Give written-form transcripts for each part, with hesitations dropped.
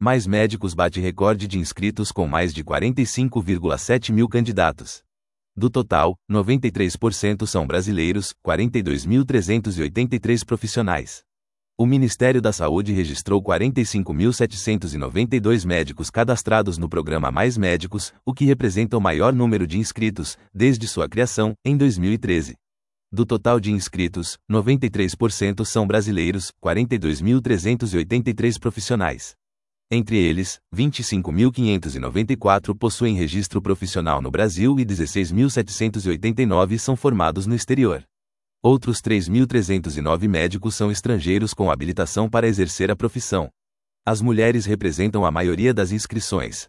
Mais Médicos bate recorde de inscritos com mais de 45,7 mil candidatos. Do total, 93% são brasileiros, 42.383 profissionais. O Ministério da Saúde registrou 45.792 médicos cadastrados no programa Mais Médicos, o que representa o maior número de inscritos, desde sua criação, em 2013. Do total de inscritos, 93% são brasileiros, 42.383 profissionais. Entre eles, 25.594 possuem registro profissional no Brasil e 16.789 são formados no exterior. Outros 3.309 médicos são estrangeiros com habilitação para exercer a profissão. As mulheres representam a maioria das inscrições,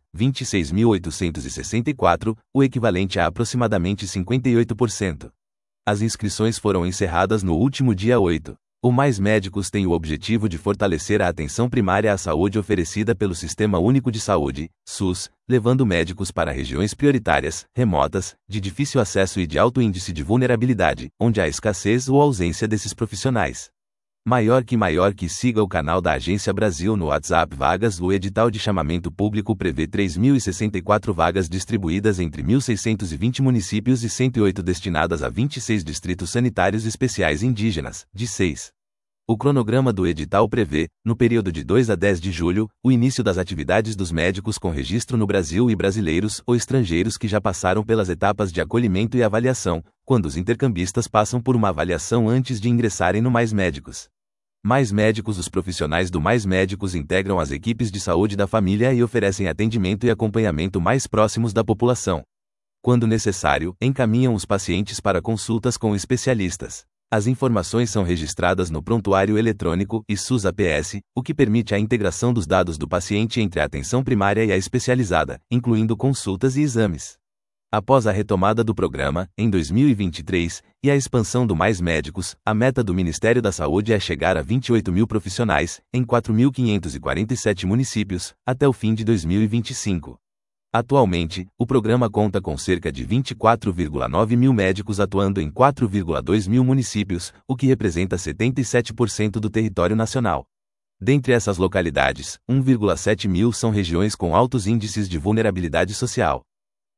26.864, o equivalente a aproximadamente 58%. As inscrições foram encerradas no último dia 8. O Mais Médicos tem o objetivo de fortalecer a atenção primária à saúde oferecida pelo Sistema Único de Saúde, SUS, levando médicos para regiões prioritárias, remotas, de difícil acesso e de alto índice de vulnerabilidade, onde há escassez ou ausência desses profissionais. Maior que siga o canal da Agência Brasil no WhatsApp Vagas. O edital de chamamento público prevê 3.064 vagas distribuídas entre 1.620 municípios e 108 destinadas a 26 distritos sanitários especiais indígenas, de 6. O cronograma do edital prevê, no período de 2 a 10 de julho, o início das atividades dos médicos com registro no Brasil e brasileiros ou estrangeiros que já passaram pelas etapas de acolhimento e avaliação, quando os intercambistas passam por uma avaliação antes de ingressarem no Mais Médicos. Mais Médicos. Os profissionais do Mais Médicos integram as equipes de saúde da família e oferecem atendimento e acompanhamento mais próximos da população. Quando necessário, encaminham os pacientes para consultas com especialistas. As informações são registradas no prontuário eletrônico e SUS-APS, o que permite a integração dos dados do paciente entre a atenção primária e a especializada, incluindo consultas e exames. Após a retomada do programa, em 2023, e a expansão do Mais Médicos, a meta do Ministério da Saúde é chegar a 28 mil profissionais, em 4.547 municípios, até o fim de 2025. Atualmente, o programa conta com cerca de 24,9 mil médicos atuando em 4,2 mil municípios, o que representa 77% do território nacional. Dentre essas localidades, 1,7 mil são regiões com altos índices de vulnerabilidade social.